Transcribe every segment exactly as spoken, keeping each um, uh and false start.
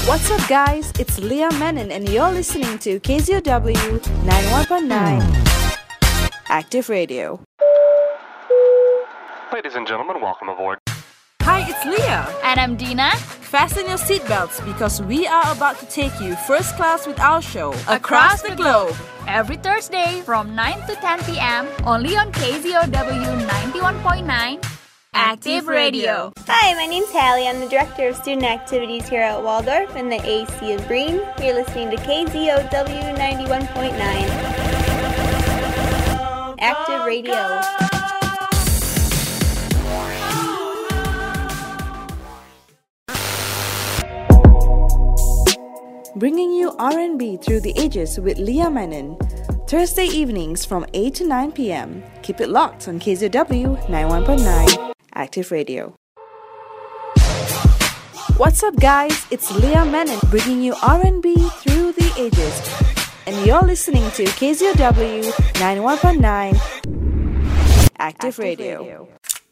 What's up, guys? It's Leah Menon, and you're listening to K Z O W ninety-one point nine Active Radio. Ladies and gentlemen, welcome aboard. Hi, it's Leah. And I'm Dina. Fasten your seatbelts because we are about to take you first class with our show Across the Globe. Every Thursday from nine to ten p.m. only on K Z O W ninety-one point nine Active Radio. Hi, my name's Hallie. I'm the Director of Student Activities here at Waldorf in the A C of Breen. You're listening to K Z O W ninety-one point nine Active Radio. Bringing you R and B through the ages with Leah Menon. Thursday evenings from eight to nine p.m. Keep it locked on K Z O W ninety-one point nine Active Radio. What's up, guys? It's Leah Menon bringing you R and B through the ages. And you're listening to K Z O W ninety-one point nine Active, Active Radio. Radio.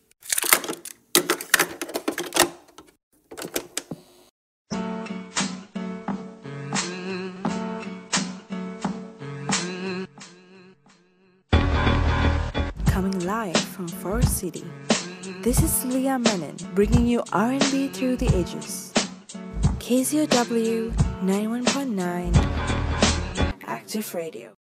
Coming live from Forest City, this is Leah Menon bringing you R and B through the ages. K Z O W ninety-one point nine Active Radio.